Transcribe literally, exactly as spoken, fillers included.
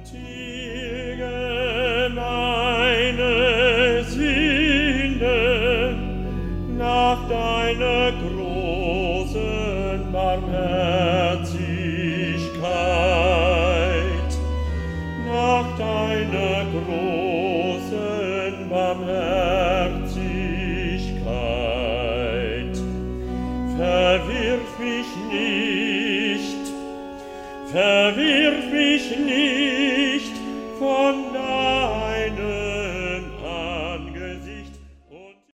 Tilge meine Sünden nach deiner großen Barmherzigkeit, nach deiner großen Barmherzigkeit. Verwirf mich nicht, verwirf mich nicht,